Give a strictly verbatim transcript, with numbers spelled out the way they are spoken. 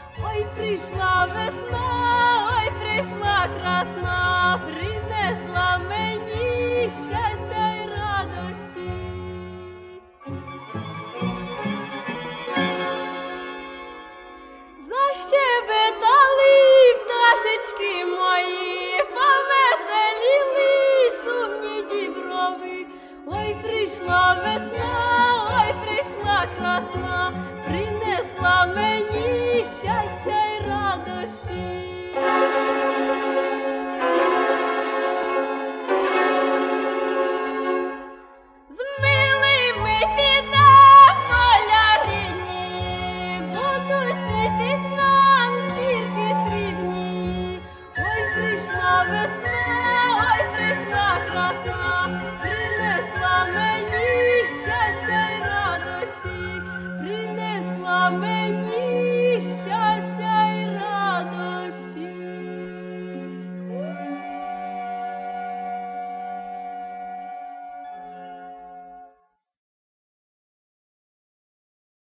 Ой, прийшла весна, ой, прийшла красна, принесла мені щастя й радощі. Защебетали пташечки мої, повеселіли сумні діброви. Ой, прийшла весна, ой, прийшла красна, принесла мені щастя й радощі. З милими підем поля рідні, будуть світить нам зірки срібні. Ой, прийшла весна, ой, прийшла красна, принесла мені щастя й радощі, принесла мені